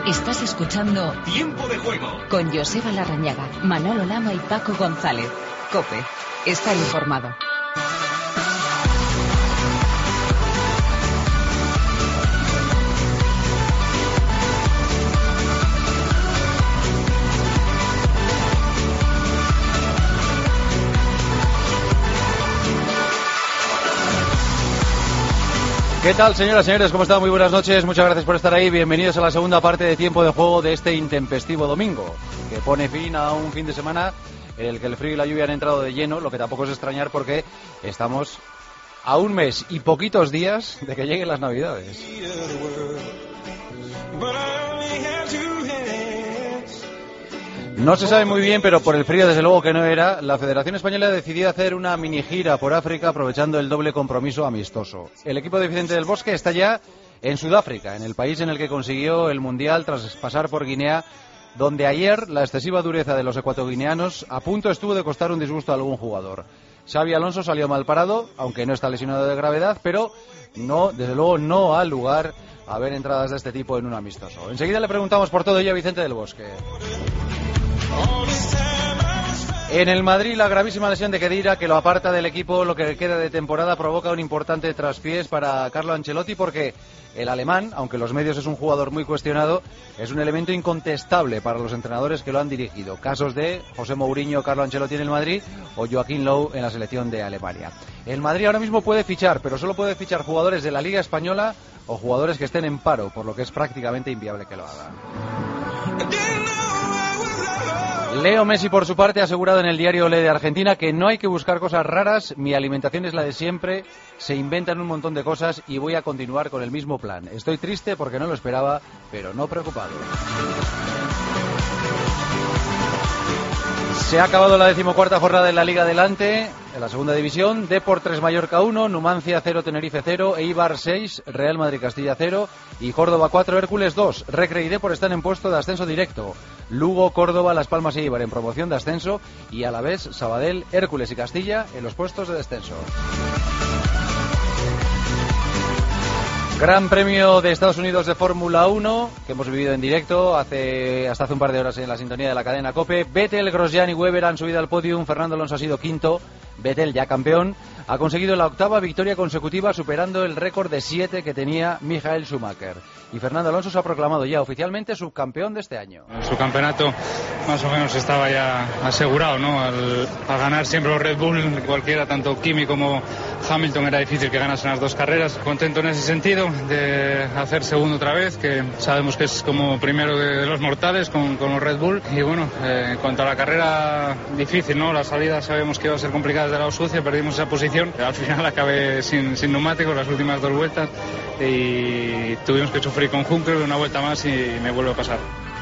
Estás escuchando Tiempo de Juego con Joseba Larrañaga, Manolo Lama y Paco González. COPE. Está informado. ¿Qué tal, señoras y señores? ¿Cómo están? Muy buenas noches. Muchas gracias por estar ahí. Bienvenidos a la segunda parte de Tiempo de Juego de este intempestivo domingo, que pone fin a un fin de semana en el que el frío y la lluvia han entrado de lleno, lo que tampoco es extrañar porque estamos a un mes y poquitos días de que lleguen las Navidades. No se sabe muy bien, pero por el frío desde luego que no era, la Federación Española decidió hacer una mini gira por África aprovechando el doble compromiso amistoso. El equipo de Vicente del Bosque está ya en Sudáfrica, en el país en el que consiguió el Mundial tras pasar por Guinea, donde ayer la excesiva dureza de los ecuatoguineanos a punto estuvo de costar un disgusto a algún jugador. Xavi Alonso salió mal parado, aunque no está lesionado de gravedad, pero no, desde luego no ha lugar a ver entradas de este tipo en un amistoso. Enseguida le preguntamos por todo ello a Vicente del Bosque. En el Madrid, la gravísima lesión de Khedira, que lo aparta del equipo lo que queda de temporada, provoca un importante traspiés para Carlo Ancelotti, porque el alemán, aunque los medios es un jugador muy cuestionado, es un elemento incontestable para los entrenadores que lo han dirigido. Casos de José Mourinho, Carlo Ancelotti en el Madrid o Joachim Löw en la selección de Alemania. El Madrid ahora mismo puede fichar, pero solo puede fichar jugadores de la Liga Española o jugadores que estén en paro, por lo que es prácticamente inviable que lo hagan. Leo Messi, por su parte, ha asegurado en el diario Olé de Argentina que no hay que buscar cosas raras, mi alimentación es la de siempre, se inventan un montón de cosas y voy a continuar con el mismo plan. Estoy triste porque no lo esperaba, pero no preocupado. Se ha acabado la 14ª jornada de la Liga Adelante, en la segunda división. Depor 3, Mallorca 1, Numancia 0, Tenerife 0, Eibar 6, Real Madrid Castilla 0 y Córdoba 4, Hércules 2. Recre y Depor están en puesto de ascenso directo. Lugo, Córdoba, Las Palmas y Eibar en promoción de ascenso y a la vez Sabadell, Hércules y Castilla en los puestos de descenso. Gran Premio de Estados Unidos de Fórmula 1, que hemos vivido en directo hasta hace un par de horas en la sintonía de la cadena COPE. Vettel, Grosjean y Webber han subido al podium, Fernando Alonso ha sido quinto, Vettel, ya campeón, ha conseguido la 8ª victoria consecutiva, superando el récord de 7 que tenía Michael Schumacher. Y Fernando Alonso se ha proclamado ya oficialmente subcampeón de este año. Su campeonato más o menos estaba ya asegurado, ¿no? Al ganar siempre los Red Bull, cualquiera, tanto Kimi como Hamilton, era difícil que ganasen las dos carreras. Contento en ese sentido de hacer segundo otra vez, que sabemos que es como primero de los mortales con los Red Bull. Y bueno, en cuanto a la carrera, difícil, ¿no? La salida sabemos que iba a ser complicada de la Sucia, perdimos esa posición. Al final acabé sin neumáticos las últimas 2 vueltas y tuvimos que sufrir con Juncker una vuelta más y me vuelve a pasar.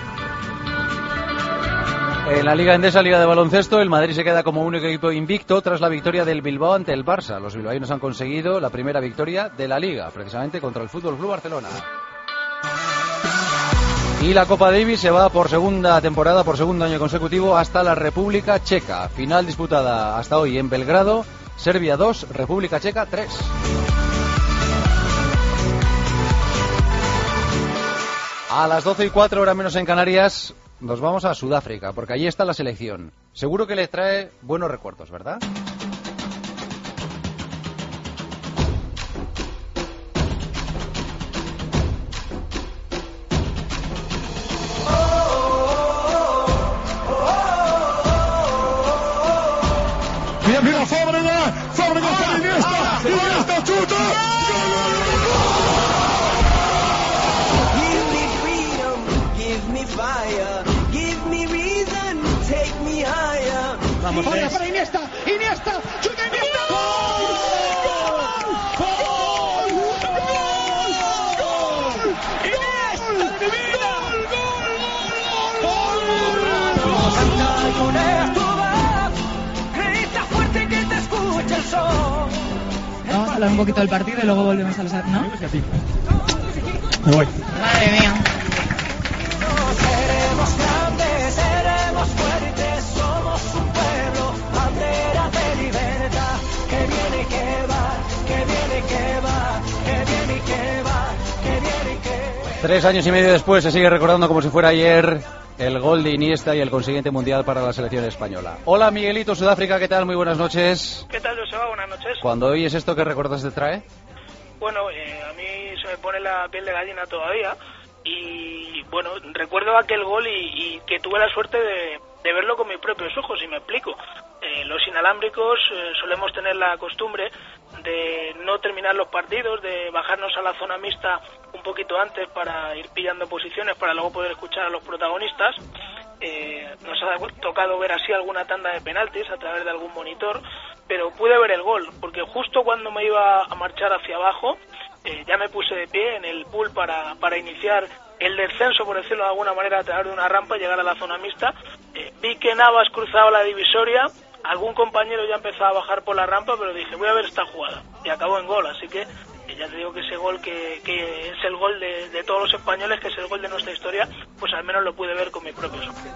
En la Liga Endesa, Liga de Baloncesto, el Madrid se queda como único equipo invicto tras la victoria del Bilbao ante el Barça. Los bilbaínos han conseguido la primera victoria de la Liga, precisamente contra el Fútbol Club Barcelona. Y la Copa Davis se va por segunda temporada, por segundo año consecutivo, hasta la República Checa. Final disputada hasta hoy en Belgrado, Serbia 2, República Checa 3. A las 12:04, hora menos en Canarias, nos vamos a Sudáfrica, porque allí está la selección. Seguro que le trae buenos recuerdos, ¿verdad? Mira, Fábregas para Iniesta, chuta. Vamos, para Iniesta, chuta Iniesta. ¡Gol! ¡Iniesta, divina! Vamos a hablar un poquito del partido y luego volvemos a los... ¿no? Me voy. Madre mía. Seremos grandes, seremos fuertes, somos un pueblo, bandera de libertad, que viene y que va, que viene y que va, que viene y que va, que viene y que va. 3 años y medio después se sigue recordando como si fuera ayer el gol de Iniesta y el consiguiente mundial para la selección española. Hola Miguelito, Sudáfrica, ¿qué tal? Muy buenas noches. ¿Qué tal, Joseba? Buenas noches. Cuando oyes esto, ¿qué recuerdos te trae? Bueno, a mí se me pone la piel de gallina todavía y bueno, recuerdo aquel gol y que tuve la suerte de verlo con mis propios ojos, y me explico. Los inalámbricos solemos tener la costumbre de no terminar los partidos, de bajarnos a la zona mixta un poquito antes para ir pillando posiciones para luego poder escuchar a los protagonistas. Nos ha tocado ver así alguna tanda de penaltis a través de algún monitor, pero pude ver el gol, porque justo cuando me iba a marchar hacia abajo, ya me puse de pie en el pool para iniciar el descenso, por decirlo de alguna manera, a través de una rampa y llegar a la zona mixta. Vi que Navas cruzaba la divisoria, algún compañero ya empezaba a bajar por la rampa, pero dije, voy a ver esta jugada, y acabó en gol, así que ya te digo que ese gol que es el gol de todos los españoles, que es el gol de nuestra historia, pues al menos lo pude ver con mis propios ojos.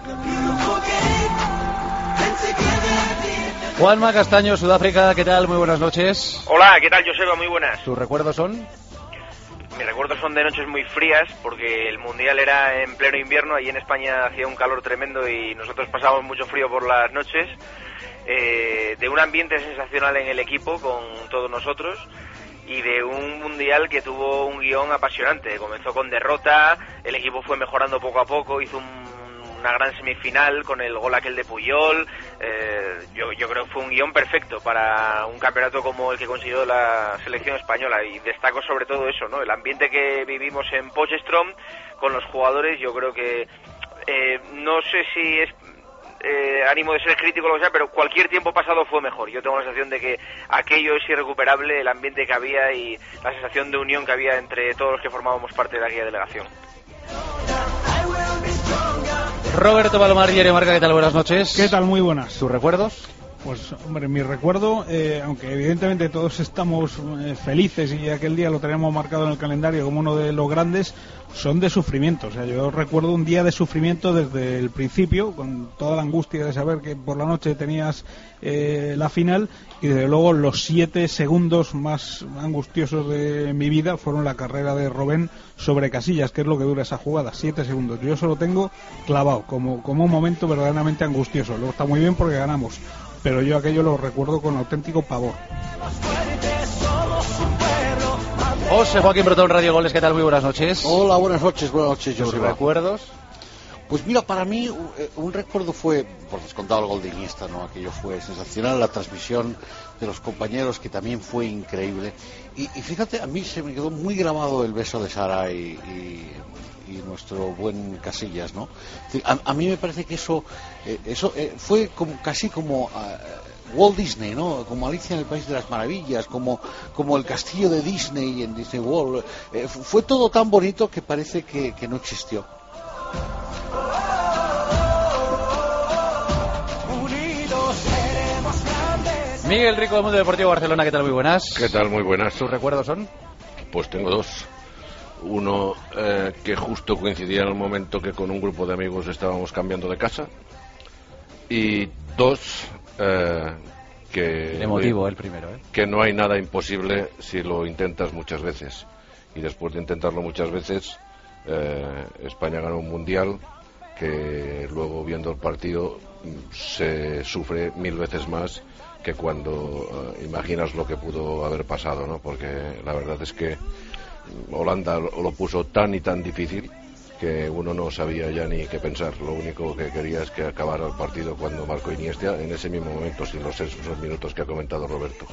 Juanma Castaño, Sudáfrica, ¿qué tal? Muy buenas noches. Hola, ¿qué tal, Joseba? Muy buenas. ¿Tus recuerdos son? Mis recuerdos son de noches muy frías, porque el Mundial era en pleno invierno, allí en España hacía un calor tremendo y nosotros pasábamos mucho frío por las noches, de un ambiente sensacional en el equipo con todos nosotros, y de un Mundial que tuvo un guión apasionante. Comenzó con derrota, el equipo fue mejorando poco a poco, hizo una gran semifinal con el gol aquel de Puyol. Yo creo que fue un guión perfecto para un campeonato como el que consiguió la selección española, y destaco sobre todo eso, ¿no? El ambiente que vivimos en Potchefstroom con los jugadores. Yo creo que no sé si es ánimo de ser crítico o lo que sea, pero cualquier tiempo pasado fue mejor. Yo tengo la sensación de que aquello es irrecuperable, el ambiente que había y la sensación de unión que había entre todos los que formábamos parte de aquella delegación. Roberto Palomar, Diario Marca, ¿qué tal? Buenas noches. ¿Qué tal? Muy buenas. ¿Tus recuerdos? Pues, hombre, mi recuerdo, aunque evidentemente todos estamos felices y aquel día lo tenemos marcado en el calendario como uno de los grandes, son de sufrimiento. O sea, yo recuerdo un día de sufrimiento desde el principio, con toda la angustia de saber que por la noche tenías la final, y desde luego los 7 segundos más angustiosos de mi vida fueron la carrera de Robben sobre Casillas, que es lo que dura esa jugada, 7 segundos. Yo eso lo tengo clavado como un momento verdaderamente angustioso. Luego está muy bien porque ganamos, pero yo aquello lo recuerdo con auténtico pavor. José Joaquín Brotón, Radio Goles, ¿qué tal? Muy buenas noches. Hola, buenas noches, ¿Tus recuerdos? Pues mira, para mí un recuerdo fue, por descontado, el gol de Iniesta, ¿no? Aquello fue sensacional, la transmisión de los compañeros, que también fue increíble. Y fíjate, a mí se me quedó muy grabado el beso de Sara y nuestro buen Casillas, ¿no? A mí me parece que eso fue casi como Walt Disney, ¿no? Como Alicia en el País de las Maravillas, como el castillo de Disney en Disney World. Fue todo tan bonito que parece que no existió. Miguel Rico, del Mundo Deportivo Barcelona, ¿qué tal? Muy buenas. ¿Qué tal? Muy buenas. ¿Tus recuerdos son? Pues tengo dos. Uno que justo coincidía en el momento que con un grupo de amigos estábamos cambiando de casa. Y dos, que... Emotivo el primero, que no hay nada imposible si lo intentas muchas veces. Y después de intentarlo muchas veces, España ganó un mundial que luego, viendo el partido, se sufre 1000 veces más que cuando imaginas lo que pudo haber pasado, ¿no? Porque la verdad es que Holanda lo puso tan y tan difícil que uno no sabía ya ni qué pensar. Lo único que quería es que acabara el partido cuando marcó Iniesta en ese mismo momento, sin los 6 minutos que ha comentado Roberto.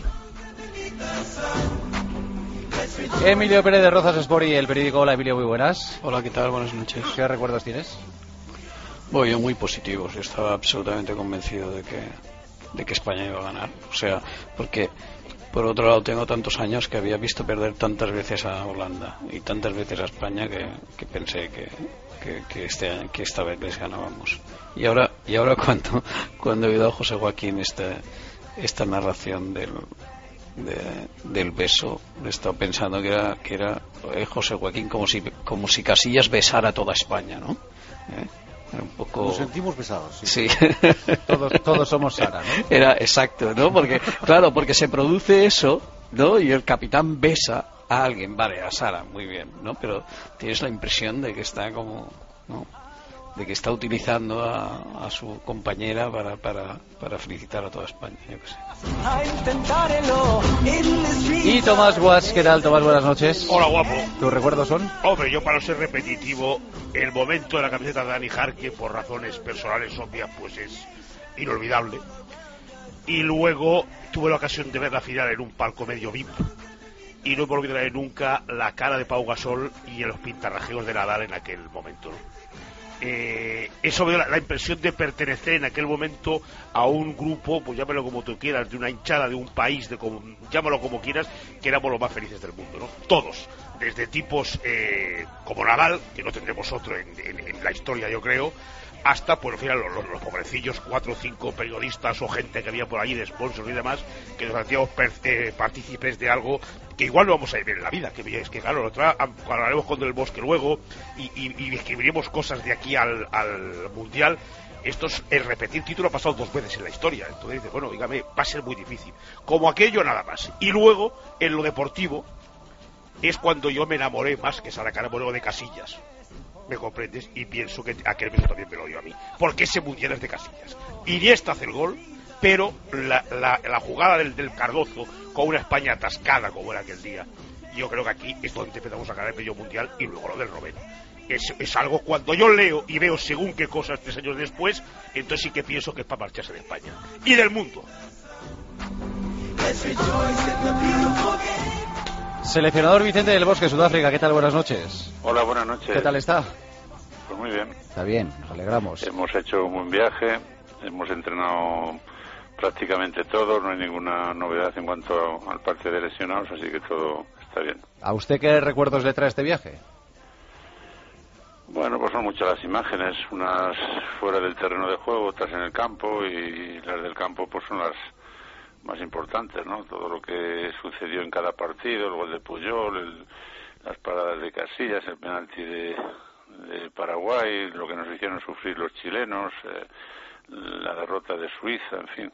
Emilio Pérez de Rozas Sport y el periódico. Hola, Emilio, muy buenas. Hola, ¿qué tal? Buenas noches. ¿Qué recuerdos tienes? Bueno, yo muy positivos. Yo estaba absolutamente convencido de que España iba a ganar. O sea, porque por otro lado tengo tantos años que había visto perder tantas veces a Holanda y tantas veces a España que pensé que esta vez les ganábamos. Y ahora cuando he oído a José Joaquín esta narración del beso, he estado pensando que era José Joaquín como si Casillas besara a toda España, ¿no? Un poco... Nos sentimos besados. Sí. Todos somos Sara, ¿no? Era exacto, ¿no? Porque se produce eso, ¿no? Y el capitán besa a alguien, vale, a Sara, muy bien, ¿no? Pero tienes la impresión de que está como, ¿no? De que está utilizando a su compañera para felicitar a toda España, yo qué sé. Y Tomás Guas, ¿qué tal, Tomás? Buenas noches. Hola, guapo. ¿Tus recuerdos son? Hombre, yo para no ser repetitivo, el momento de la camiseta de Dani Jarque, por razones personales obvias, pues es inolvidable. Y luego tuve la ocasión de ver la final en un palco medio VIP. Y no me olvidaré nunca la cara de Pau Gasol y los pintarrajeos de Nadal en aquel momento, ¿no? Eso me dio la impresión de pertenecer en aquel momento a un grupo, pues llámalo como tú quieras, de una hinchada, de un país, llámalo como quieras, que éramos los más felices del mundo, ¿no? Todos, desde tipos como Nadal, que no tendremos otro en la historia, yo creo, hasta, pues, al final, los pobrecillos 4 o 5 periodistas o gente que había por ahí de sponsors y demás, que nos hacíamos partícipes de algo que igual no vamos a vivir en la vida, que es que claro, hablaremos con Del Bosque luego y escribiremos cosas de aquí al Mundial. Esto es el repetir título, ha pasado 2 veces en la historia, entonces dice, bueno, dígame, va a ser muy difícil, como aquello nada más. Y luego, en lo deportivo, es cuando yo me enamoré más que Sara Carbonero de Casillas. ¿Me comprendes? Y pienso que aquel beso también me lo dio a mí, porque ese Mundial es de Casillas. Iniesta hace el gol, pero la jugada del Cardozo con una España atascada como era aquel día, yo creo que aquí es donde empezamos a ganar el medio mundial, y luego lo del Robben. Es algo, cuando yo leo y veo según qué cosas 3 años después, entonces sí que pienso que es para marcharse de España y del mundo. Seleccionador Vicente del Bosque, Sudáfrica, ¿qué tal? Buenas noches. Hola, buenas noches. ¿Qué tal está? Pues muy bien. Está bien, nos alegramos. Hemos hecho un buen viaje, hemos entrenado prácticamente todo, no hay ninguna novedad en cuanto al parte de lesionados, así que todo está bien. ¿A usted qué recuerdos le trae este viaje? Bueno, pues son muchas las imágenes, unas fuera del terreno de juego, otras en el campo, y las del campo pues son las más importantes, ¿no? Todo lo que sucedió en cada partido, el gol de Puyol, las paradas de Casillas, el penalti de Paraguay, lo que nos hicieron sufrir los chilenos, la derrota de Suiza, en fin,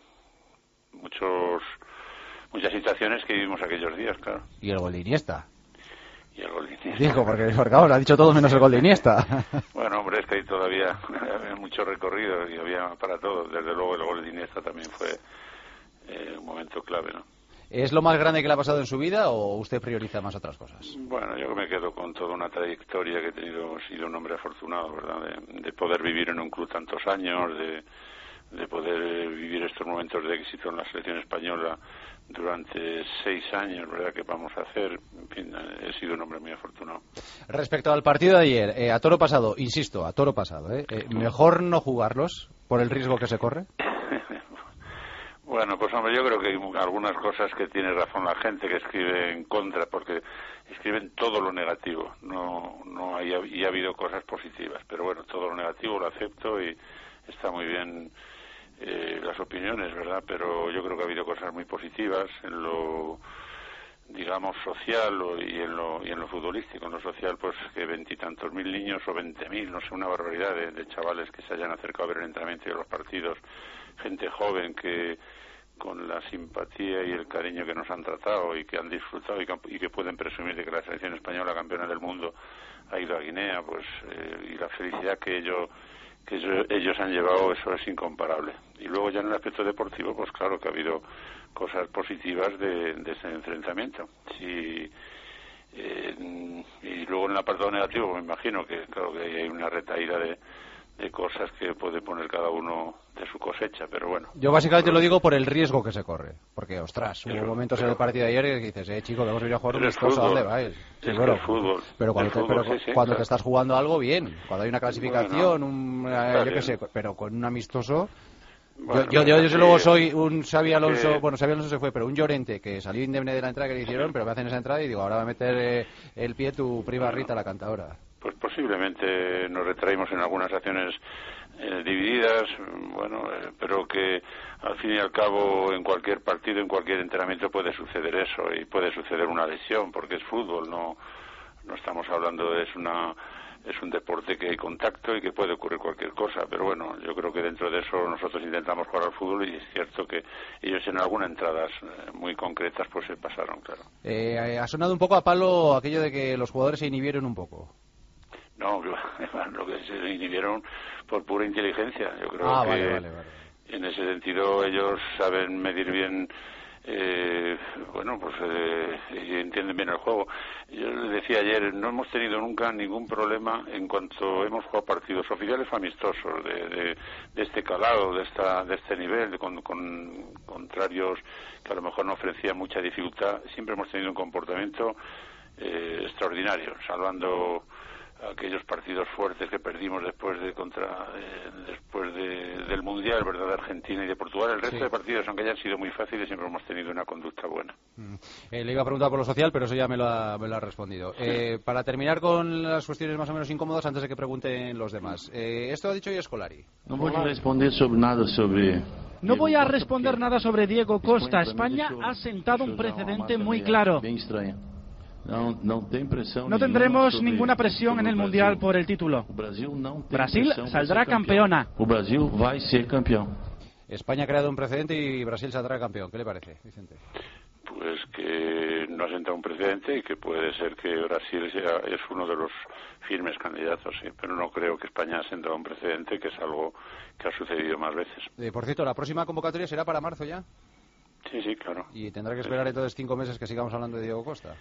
muchas situaciones que vivimos aquellos días, claro. ¿Y el gol de Iniesta? Y el gol de Iniesta. Dijo, porque ahora ha dicho todo menos el gol de Iniesta. Bueno, hombre, es que ahí todavía había mucho recorrido y había para todo. Desde luego el gol de Iniesta también fue un momento clave, ¿no? ¿Es lo más grande que le ha pasado en su vida o usted prioriza más otras cosas? Bueno, yo me quedo con toda una trayectoria que he sido un hombre afortunado, ¿verdad? De poder vivir en un club tantos años, de poder vivir estos momentos de éxito en la selección española durante 6 años, ¿verdad? Que vamos a hacer. En fin, he sido un hombre muy afortunado. Respecto al partido de ayer, a toro pasado, insisto, a toro pasado, ¿mejor no jugarlos por el riesgo que se corre? Bueno, pues hombre, yo creo que hay algunas cosas que tiene razón la gente que escribe en contra, porque escriben todo lo negativo. Y ha habido cosas positivas, pero bueno, todo lo negativo lo acepto y está muy bien las opiniones, ¿verdad? Pero yo creo que ha habido cosas muy positivas en lo, digamos, social y en lo futbolístico. En lo social, pues que 20 y tantos mil niños o 20.000, no sé, una barbaridad de chavales que se hayan acercado a ver el entrenamiento y los partidos, gente joven que con la simpatía y el cariño que nos han tratado y que han disfrutado y que pueden presumir de que la selección española campeona del mundo ha ido a Guinea, pues y la felicidad que ellos han llevado, eso es incomparable. Y luego ya en el aspecto deportivo, pues claro que ha habido cosas positivas de ese enfrentamiento. Sí, y luego en el apartado negativo, me imagino que claro que hay una retaída de cosas que puede poner cada uno de su cosecha, pero bueno. Yo básicamente lo digo por el riesgo que se corre, porque ostras, hubo momentos en el partido de ayer que dices, chico, que hemos venido a jugar un vistoso, ¿a dónde vais? Sí, bueno, fútbol, pero cuando te estás jugando algo bien, cuando hay una clasificación, yo qué sé, pero con un amistoso. Bueno, yo luego soy un Xabi Alonso, Xabi Alonso se fue, pero un Llorente que salió indemne de la entrada que le hicieron, pero me hacen esa entrada y digo, ahora va a meter el pie tu prima Rita, la cantadora. Pues posiblemente nos retraímos en algunas acciones divididas, pero que al fin y al cabo en cualquier partido, en cualquier entrenamiento puede suceder eso y puede suceder una lesión porque es fútbol, no estamos hablando de una es un deporte que hay contacto y que puede ocurrir cualquier cosa, pero bueno, yo creo que dentro de eso nosotros intentamos jugar al fútbol y es cierto que ellos en algunas entradas muy concretas pues se pasaron, claro. Ha sonado un poco a palo aquello de que los jugadores se inhibieron un poco. No, lo que se inhibieron por pura inteligencia. Yo creo que vale. En ese sentido ellos saben medir bien, y entienden bien el juego. Yo les decía ayer, no hemos tenido nunca ningún problema en cuanto hemos jugado partidos oficiales o amistosos de este calado, de este nivel, con contrarios que a lo mejor no ofrecían mucha dificultad. Siempre hemos tenido un comportamiento extraordinario, salvando aquellos partidos fuertes que perdimos después del Mundial, ¿verdad?, de Argentina y de Portugal. El resto de partidos, aunque hayan sido muy fáciles, siempre hemos tenido una conducta buena. Le iba a preguntar por lo social, pero eso ya me lo ha respondido. Para terminar con las cuestiones más o menos incómodas, antes de que pregunten los demás. Esto ha dicho hoy Scolari. No voy a responder nada sobre Diego Costa. España ha sentado un precedente muy claro. No tendremos ninguna presión en el Mundial por el título. Brasil saldrá campeona. España ha creado un precedente y Brasil saldrá campeón. ¿Qué le parece, Vicente? Pues que no ha sentado un precedente y que puede ser que Brasil es uno de los firmes candidatos, sí, pero no creo que España ha sentado un precedente, que es algo que ha sucedido más veces. Por cierto, ¿la próxima convocatoria será para marzo ya? Sí, claro. ¿Y tendrá que esperar entonces 5 meses que sigamos hablando de Diego Costa?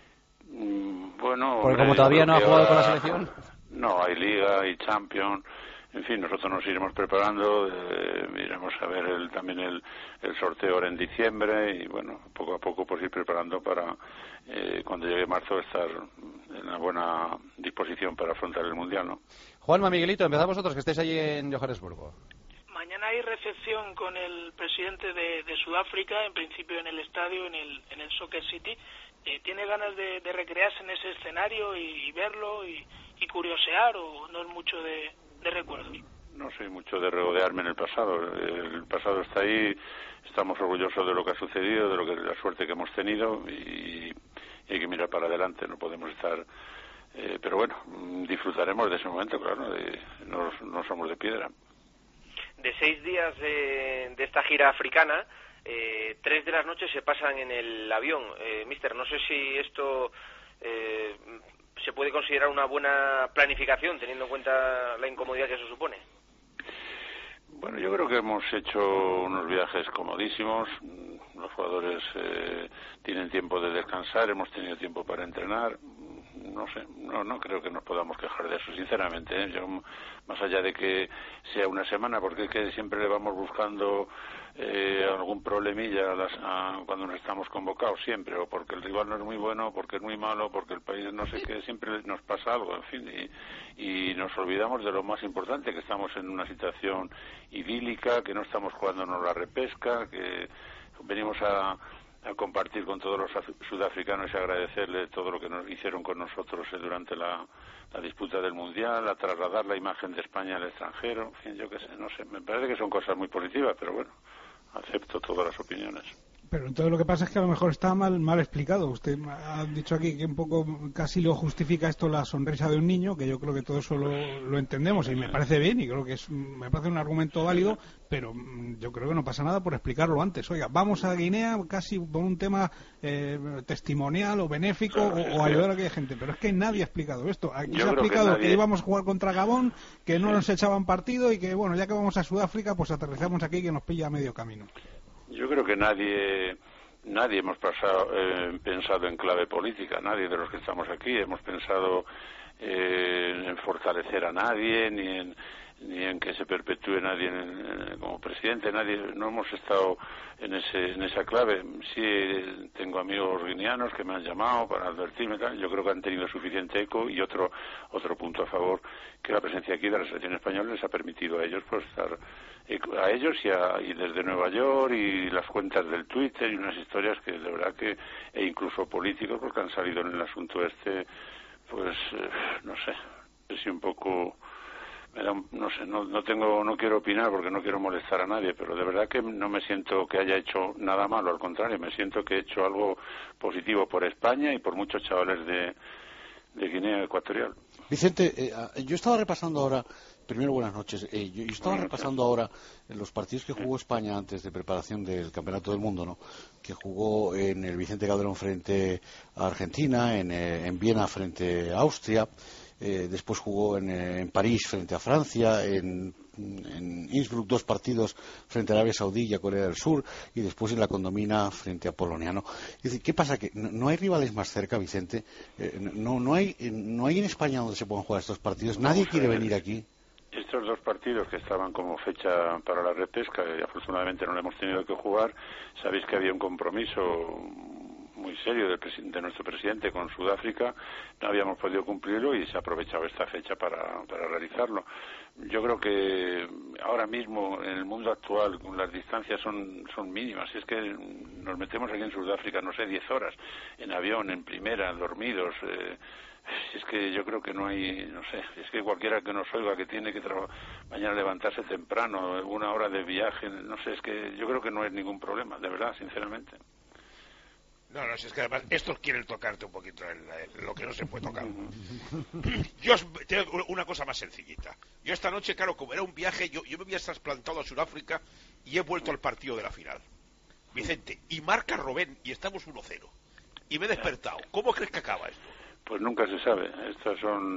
Bueno, porque como todavía no ha jugado con la selección. No, hay Liga, hay Champions, en fin, nosotros nos iremos preparando, iremos a ver también el sorteo ahora en diciembre y bueno, poco a poco pues ir preparando para cuando llegue marzo estar en una buena disposición para afrontar el Mundial, ¿no? Juanma, Miguelito, empezamos vosotros que estáis allí en Johannesburgo. Mañana hay recepción con el presidente de Sudáfrica, en principio en el estadio, en el Soccer City. ¿Tiene ganas de recrearse en ese escenario y verlo y curiosear, o no es mucho de recuerdos? No soy mucho de regodearme en el pasado. El pasado está ahí, estamos orgullosos de lo que ha sucedido, de la suerte que hemos tenido y hay que mirar para adelante, no podemos estar... pero bueno, disfrutaremos de ese momento, claro, no somos de piedra. De 6 días de esta gira africana, 3 de las noches se pasan en el avión. Mister, no sé si esto se puede considerar una buena planificación, teniendo en cuenta la incomodidad que eso supone. Bueno, yo creo que hemos hecho unos viajes comodísimos. Los jugadores tienen tiempo de descansar, hemos tenido tiempo para entrenar. No sé, no creo que nos podamos quejar de eso, sinceramente. Yo, más allá de que sea una semana, porque es que siempre le vamos buscando algún problemilla cuando nos estamos convocados, siempre, o porque el rival no es muy bueno, porque es muy malo, porque el país no sé qué, siempre nos pasa algo, en fin, y nos olvidamos de lo más importante, que estamos en una situación idílica, que no estamos jugándonos la repesca, que venimos a compartir con todos los sudafricanos y agradecerles todo lo que nos hicieron con nosotros durante la disputa del Mundial, a trasladar la imagen de España al extranjero, en fin, yo qué sé, no sé, me parece que son cosas muy positivas, pero bueno, acepto todas las opiniones. Pero entonces lo que pasa es que a lo mejor está mal explicado. Usted ha dicho aquí que un poco casi lo justifica esto la sonrisa de un niño, que yo creo que todo eso lo entendemos y me parece bien y creo que me parece un argumento válido, pero yo creo que no pasa nada por explicarlo antes. Oiga, vamos a Guinea casi por un tema testimonial o benéfico o ayudar a aquella gente, pero es que nadie ha explicado esto. Aquí se ha explicado que íbamos a jugar contra Gabón, que no nos echaban partido y que bueno, ya que vamos a Sudáfrica, pues aterrizamos aquí que nos pilla a medio camino. Yo creo que nadie hemos pensado en clave política, nadie de los que estamos aquí hemos pensado en fortalecer a nadie, ni en que se perpetúe nadie como presidente, no hemos estado en esa clave. Sí tengo amigos guineanos que me han llamado para advertirme, yo creo que han tenido suficiente eco y otro punto a favor, que la presencia aquí de la selección española les ha permitido a ellos pues estar a ellos y desde Nueva York y las cuentas del Twitter y unas historias que de verdad que e incluso políticos porque han salido en el asunto pues no sé, es un poco no sé, no quiero opinar porque no quiero molestar a nadie, pero de verdad que no me siento que haya hecho nada malo, al contrario, me siento que he hecho algo positivo por España y por muchos chavales de Guinea Ecuatorial. Vicente, yo estaba repasando ahora, primero buenas noches, yo estaba repasando ahora los partidos que jugó España antes de preparación del Campeonato del Mundo, ¿no? Que jugó en el Vicente Calderón frente a Argentina, en Viena frente a Austria, después jugó en París frente a Francia, en Innsbruck 2 partidos frente a Arabia Saudí y a Corea del Sur, y después en la Condomina frente a Polonia, ¿no? Es decir, ¿qué pasa? Que no hay rivales más cerca, Vicente. No hay en España donde se puedan jugar estos partidos. Nadie quiere venir aquí. Estos 2 partidos que estaban como fecha para la repesca, y afortunadamente no lo hemos tenido que jugar, sabéis que había un compromiso muy serio de nuestro presidente con Sudáfrica, no habíamos podido cumplirlo y se ha aprovechado esta fecha para realizarlo. Yo creo que ahora mismo en el mundo actual las distancias son mínimas. Si es que nos metemos aquí en Sudáfrica, no sé, 10 horas en avión, en primera, dormidos. Es que yo creo que no hay, no sé, es que cualquiera que nos oiga que tiene que mañana levantarse temprano, 1 hora de viaje, no sé, es que yo creo que no es ningún problema, de verdad, sinceramente. No, es que además estos quieren tocarte un poquito lo que no se puede tocar. Yo tengo una cosa más sencillita. Yo esta noche, claro, como era un viaje, yo me había trasplantado a Sudáfrica y he vuelto al partido de la final. Vicente, y marca Robben y estamos 1-0. Y me he despertado. ¿Cómo crees que acaba esto? Pues nunca se sabe. Estas son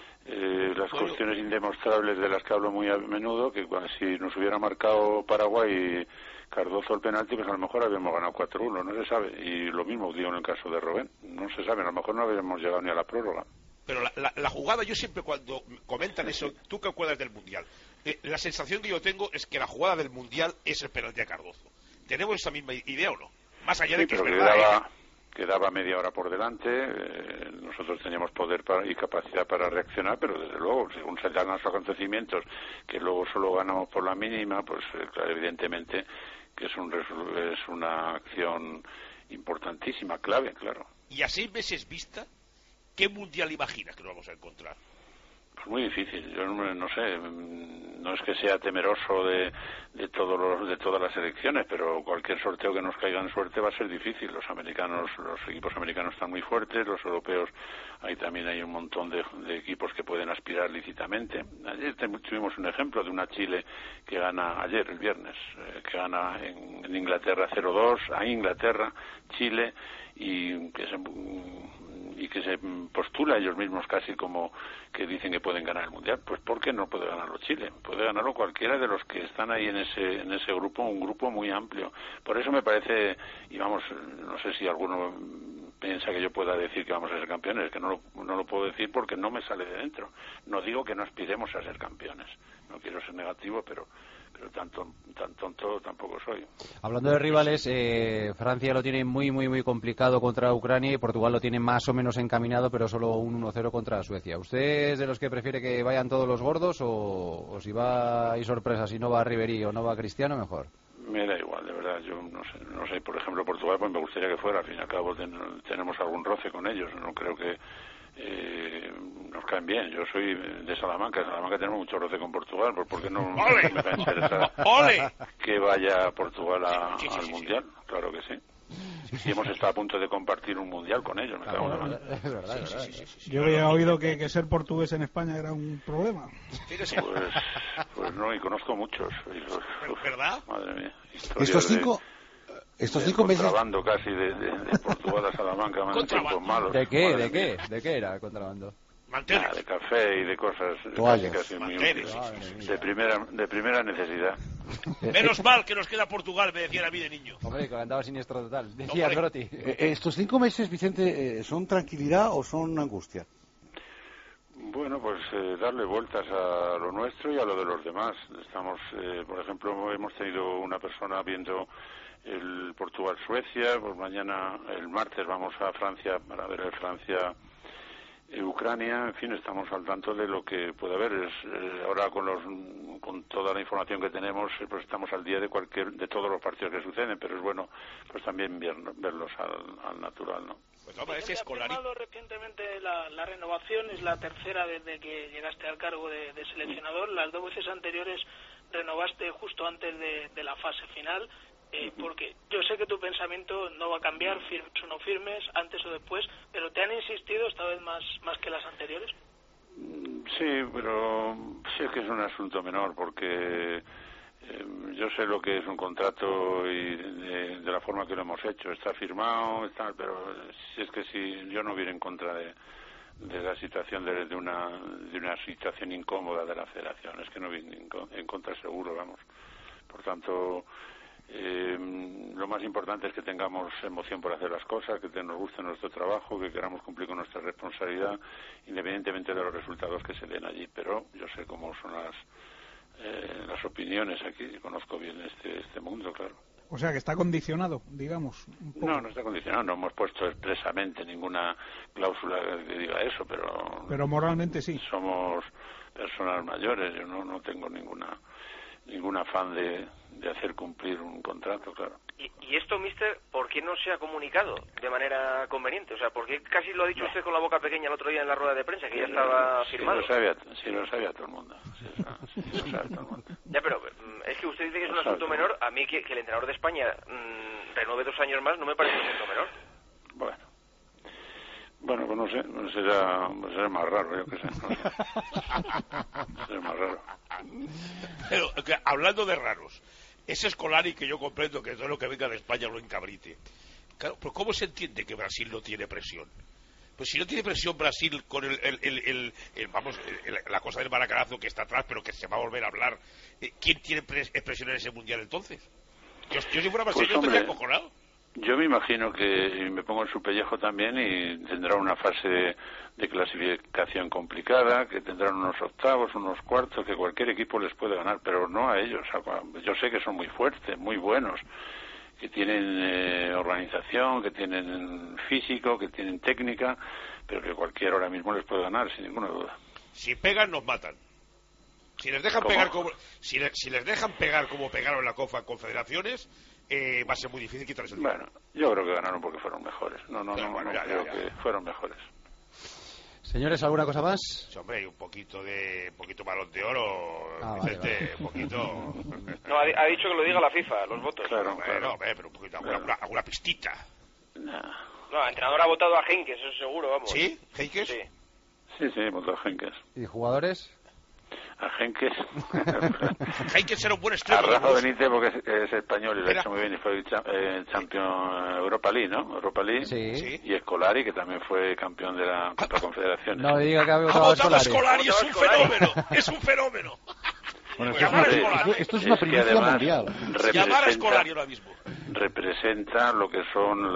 las cuestiones indemostrables de las que hablo muy a menudo, que si nos hubiera marcado Paraguay Cardozo el penalti, pues a lo mejor habíamos ganado 4-1, no se sabe. Y lo mismo digo en el caso de Robben, no se sabe, a lo mejor no habíamos llegado ni a la prórroga. Pero la jugada, yo siempre cuando comentan eso, ¿tú qué acuerdas del Mundial? La sensación que yo tengo es que la jugada del Mundial es el penalti a Cardozo. ¿Tenemos esa misma idea o no? Más allá de que es verdad, quedaba media hora por delante, nosotros teníamos poder y capacidad para reaccionar, pero desde luego, según se dan los acontecimientos, que luego solo ganamos por la mínima, pues claro, evidentemente que es una acción importantísima, clave, claro. Y a 6 meses vista, ¿qué Mundial imaginas que nos vamos a encontrar? Pues muy difícil, yo no sé, no es que sea temeroso de todas las elecciones, pero cualquier sorteo que nos caiga en suerte va a ser difícil. Los equipos americanos están muy fuertes, los europeos, también hay un montón de equipos que pueden aspirar lícitamente. Ayer tuvimos un ejemplo de una Chile que gana, ayer, el viernes, que gana en Inglaterra 0-2, a Inglaterra, Chile, y que se postula ellos mismos casi como que dicen que pueden ganar el Mundial. Pues ¿por qué no puede ganarlo Chile? Puede ganarlo cualquiera de los que están ahí en ese grupo, un grupo muy amplio. Por eso me parece, y vamos, no sé si alguno piensa que yo pueda decir que vamos a ser campeones, que no lo puedo decir porque no me sale de dentro. No digo que no aspiremos a ser campeones, no quiero ser negativo, pero tan tonto tampoco soy. Hablando de rivales, Francia lo tiene muy complicado contra Ucrania y Portugal lo tiene más o menos encaminado, pero solo un 1-0 contra Suecia. ¿Usted es de los que prefiere que vayan todos los gordos o si va hay sorpresa, si no va Ribéry o no va Cristiano, mejor? Me da igual, de verdad, yo no sé, por ejemplo Portugal, pues me gustaría que fuera, al fin y al cabo tenemos algún roce con ellos, no creo que nos caen bien. Yo soy de Salamanca. En Salamanca tenemos mucho roce con Portugal. ¿Por qué no me va a interesar que vaya Portugal al Mundial? Claro que sí. Si hemos estado a punto de compartir un Mundial con ellos, me cago en la mano. Yo había oído que ser portugués en España era un problema. Pues no, y conozco muchos. ¿Verdad? Madre mía. Estos 5 meses... Contrabando casi de Portugal a Salamanca, tiempos malos. ¿De qué era el contrabando? De café y de cosas casi muy útiles. De primera necesidad. Menos mal que nos queda Portugal, me decían a mí de niño. Hombre, que andaba siniestro total. Decía Dorothy. ¿Estos 5 meses, Vicente, son tranquilidad o son angustia? Bueno, pues darle vueltas a lo nuestro y a lo de los demás. Estamos, por ejemplo, hemos tenido una persona viendo el Portugal-Suecia, pues mañana, el martes, vamos a Francia para ver el Francia-Ucrania, en fin, estamos al tanto de lo que puede haber. Ahora con toda la información que tenemos, pues estamos al día de todos los partidos que suceden, pero es bueno pues también verlos al natural, ¿no? Pues hombre, se ha firmado recientemente la renovación, es la tercera desde que llegaste al cargo de seleccionador. Las 2 veces anteriores renovaste justo antes de la fase final. Porque yo sé que tu pensamiento no va a cambiar, firmes o no firmes, antes o después, pero ¿te han insistido esta vez más que las anteriores? Sí, pero sí es que es un asunto menor, porque yo sé lo que es un contrato y de la forma que lo hemos hecho. Está firmado, pero si es que si yo no hubiera en contra de la situación de una situación incómoda de la federación, es que no viene en contra seguro, vamos. Por tanto, lo más importante es que tengamos emoción por hacer las cosas, que nos guste nuestro trabajo, que queramos cumplir con nuestra responsabilidad, independientemente de los resultados que se den allí. Pero yo sé cómo son las opiniones aquí, conozco bien este mundo, claro. O sea, que está condicionado, digamos. Un poco. No está condicionado, no hemos puesto expresamente ninguna cláusula que diga eso, pero... Pero moralmente sí. Somos personas mayores, yo no tengo ningún afán de hacer cumplir un contrato, claro. Y esto, mister, ¿por qué no se ha comunicado de manera conveniente? O sea, ¿por qué casi lo ha dicho usted con la boca pequeña el otro día en la rueda de prensa, que ya estaba firmado? Sí, lo sabía todo el mundo. Sí, lo sabe todo el mundo. Ya, pero es que usted dice que es un asunto menor. A mí que el entrenador de España renueve 2 años más no me parece un asunto menor. Bueno, pues no sé, será más raro, yo qué sé. No sé. Será más raro. Pero, hablando de raros, ese Scolari que yo comprendo que todo lo que venga de España lo encabrite. Claro, pero ¿cómo se entiende que Brasil no tiene presión? Pues si no tiene presión Brasil con la cosa del maracanazo que está atrás, pero que se va a volver a hablar, ¿quién tiene presión en ese mundial entonces? Yo si fuera brasileño estaría acojonado. Yo me imagino que me pongo en su pellejo también y tendrá una fase de clasificación complicada, que tendrán unos octavos, unos cuartos, que cualquier equipo les puede ganar, pero no a ellos. Yo sé que son muy fuertes, muy buenos, que tienen organización, que tienen físico, que tienen técnica, pero que cualquiera ahora mismo les puede ganar, sin ninguna duda. Si pegan, nos matan. Si les dejan pegar como pegaron en la Confederaciones, va a ser muy difícil quitarles el Bueno, yo creo que ganaron porque fueron mejores. No creo que fueron mejores. Señores, ¿alguna cosa más? Sí, hombre, un poquito Balón de Oro, vale. Un poquito... No, ha dicho que lo diga la FIFA, los votos. Claro, pero un poquito, alguna pistita. No, el entrenador ha votado a Henkes, eso seguro, vamos. ¿Sí? ¿Henkes? Sí, votó a Henkes. ¿Y jugadores? A Henkes. Henkes era un buen extremo. A Rafa Benítez porque es español y lo ha hecho muy bien y fue campeón Europa League, ¿no? Europa League. Sí. Y Scolari, que también fue campeón de la Copa Confederaciones. No diga que ha votado a Scolari. Es un fenómeno. Es un fenómeno. Bueno, esto es una primicia mundial. Llamar a Scolari ahora mismo. Representa lo que son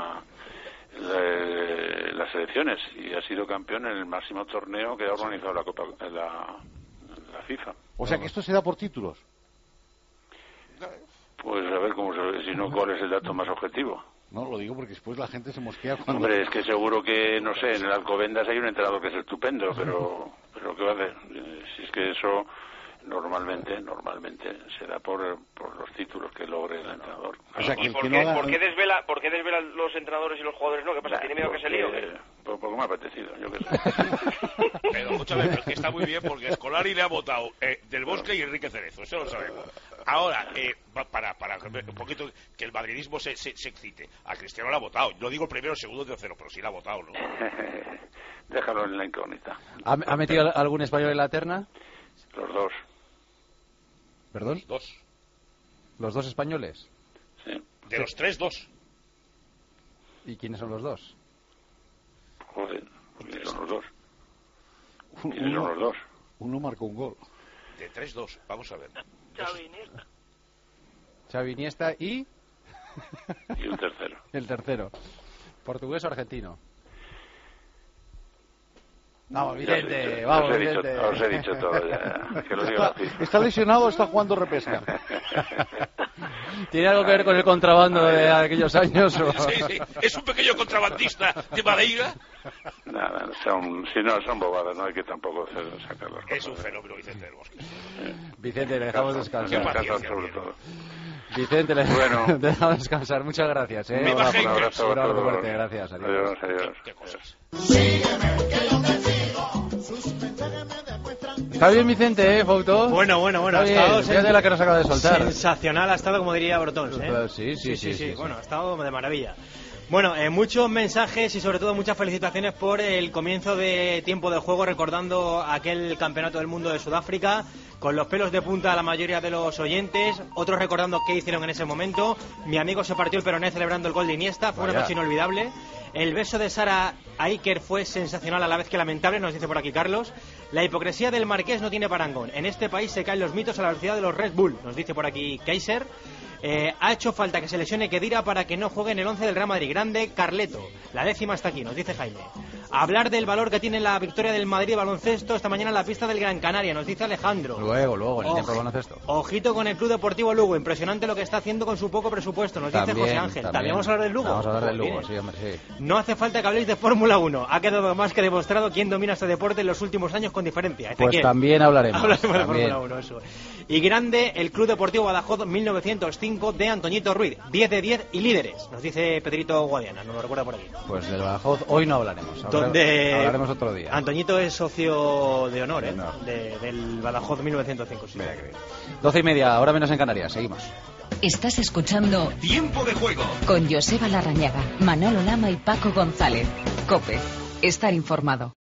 las selecciones y ha sido campeón en el máximo torneo que ha organizado la Copa la FIFA. O sea que esto se da por títulos. Pues a ver si no, cuál es el dato más objetivo. No, lo digo porque después la gente se mosquea cuando... Hombre, es que seguro que, no sé, en el Alcobendas hay un entrenador que es estupendo, pero ¿qué va a hacer? Si es que eso normalmente se da por los títulos que logre el entrenador. O sea, que ¿Por qué desvela los entrenadores y los jugadores no? ¿Qué pasa? ¿Tiene miedo que se líe? Porque me ha apetecido, yo qué sé. Pero muchas veces que está muy bien porque Scolari le ha votado Del Bosque y Enrique Cerezo, eso lo sabemos. Ahora, para un poquito que el madridismo se excite, a Cristiano le ha votado. No digo el primero, el segundo, el tercero, pero sí le ha votado, ¿no? Déjalo en la incógnita. ¿Ha metido algún español en la terna? Los dos. ¿Perdón? Los dos. ¿Los dos españoles? Sí. De los tres, dos. ¿Y quiénes son los dos? Joder, ¿quiénes son los dos? ¿Quiénes son los dos? Uno marcó un gol. De 3-2, vamos a ver. Xavi Iniesta y... Y un tercero. El tercero. ¿Portugués o argentino? Vamos, Vicente, vamos, Vicente. Os he dicho todo ya. Que lo diga ¿Está lesionado o está jugando repesca? ¿Tiene algo que ver con el contrabando de aquellos años? ¿O? Sí. ¿Es un pequeño contrabandista de Madeira? Nada, son bobadas, no hay que tampoco sacarlos. Es un fenómeno, Vicente del Bosque. Vicente, le dejamos descansar. Sobre todo. Vicente, le dejamos descansar. Muchas gracias. Un abrazo a todos. Fuerte, gracias. Adiós. ¿Qué cosas? Está bien, Vicente, Fouto. Bueno. Ha estado fíjate la que nos acaba de soltar. Sensacional ha estado, como diría Brotons, ¿eh? Sí. Bueno, ha estado de maravilla. Bueno, muchos mensajes y sobre todo muchas felicitaciones por el comienzo de tiempo de juego, recordando aquel campeonato del mundo de Sudáfrica, con los pelos de punta a la mayoría de los oyentes, otros recordando qué hicieron en ese momento. Mi amigo se partió el peroné celebrando el gol de Iniesta, fue una noche inolvidable. El beso de Sara Iker fue sensacional a la vez que lamentable, nos dice por aquí Carlos. La hipocresía del Marqués no tiene parangón. En este país se caen los mitos a la velocidad de los Red Bull, nos dice por aquí Kaiser. Ha hecho falta que se lesione Khedira para que no juegue en el 11 del Real Madrid. Grande Carleto. La 10ª está aquí, nos dice Jaime. Hablar del valor que tiene la victoria del Madrid de baloncesto esta mañana en la pista del Gran Canaria, nos dice Alejandro. Luego, en el tiempo de baloncesto. Ojito con el Club Deportivo Lugo, impresionante lo que está haciendo con su poco presupuesto, nos dice José Ángel. ¿También vamos a hablar del Lugo? Vamos a hablar del Lugo, sí, hombre, sí. No hace falta que habléis de Fórmula 1. Ha quedado más que demostrado quién domina este deporte en los últimos años con diferencia. Pues también hablaremos. Hablaremos de Fórmula 1, eso. Y grande el Club Deportivo Badajoz 1905 de Antoñito Ruiz. 10 de 10 y líderes, nos dice Pedrito Guadiana, nos lo recuerda por aquí. Pues del Badajoz hoy no hablaremos. Hablaremos otro día. Antoñito es socio de honor, del Badajoz 1905. Sí. 12:30, ahora menos en Canarias. Seguimos. Estás escuchando Tiempo de Juego con Joseba Larrañaga, Manolo Lama y Paco González. COPE. Estar informado.